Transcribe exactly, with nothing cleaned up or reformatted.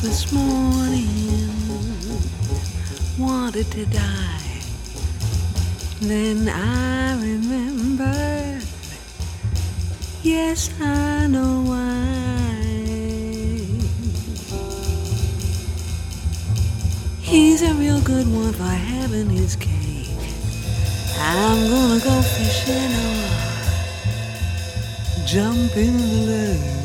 this morning, wanted to die. Then I remembered, yes, I know why. He's a real good one for having his cake. I'm gonna go fishing or jump in the lake.